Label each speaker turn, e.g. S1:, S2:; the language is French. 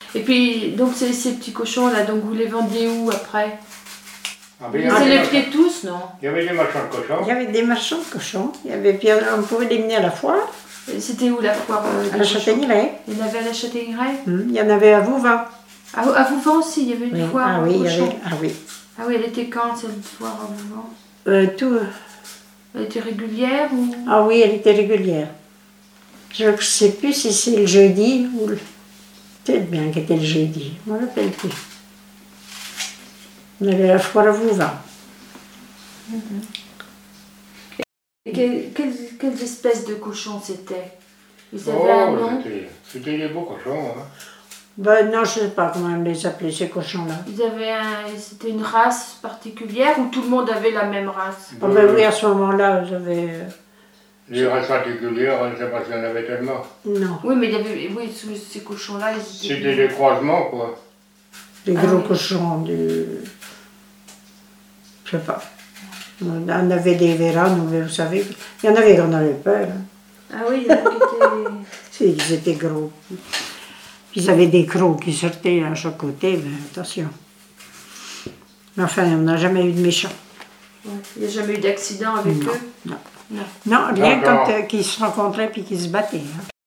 S1: Et puis, donc ces petits cochons-là, donc vous les vendiez où après?
S2: Ah,
S1: Vous les élèviez tous, non?
S2: Il y avait des marchands de cochons.
S3: Il y avait des marchands de cochons. Puis on pouvait les mener à la foire.
S1: C'était où la foire
S3: À la Châtaigneraie.
S1: Il y en avait à la Châtaigneraie?
S3: Il y en avait à Vouvin.
S1: À Vouvin aussi, il y avait une
S3: Oui.
S1: foire
S3: Ah oui,
S1: aux cochons.
S3: ah oui.
S1: Ah oui, elle était quand cette foire à Vouvin? Elle était régulière ou...
S3: Ah oui, elle était régulière. Je ne sais plus si c'est le jeudi ou le... Peut-être bien qu'elle était le jeudi, je ne me rappelle plus. On avait la foire à Vouvin.
S1: Et quelles espèces de cochons c'était? Ils avaient un nom?
S2: C'était des beaux cochons. Hein.
S3: Ben non, je ne sais pas comment on les appelait, ces cochons-là.
S1: C'était une race particulière ou tout le monde avait la même race?
S3: Ah ben oui, à ce moment-là, j'avais...
S2: Les races particulières, on ne sait pas s'il y en avait tellement.
S3: Non.
S1: Oui, mais il y avait, oui, ces cochons-là, ils étaient...
S2: C'était des croisements, quoi.
S3: Des gros cochons, je sais pas. On avait des véranes, mais vous savez, il y en avait qu'on avait peur. Hein.
S1: Ah oui, il y en a qui étaient...
S3: Si, ils étaient gros. Ils avaient des crocs qui sortaient à chaque côté, mais attention. Mais enfin, on n'a jamais eu de méchants.
S1: Ouais. Il n'y a jamais eu d'accident avec eux?
S3: Non.
S1: Non.
S3: Non, rien quand ils se rencontraient puis qu'ils se battaient. Hein.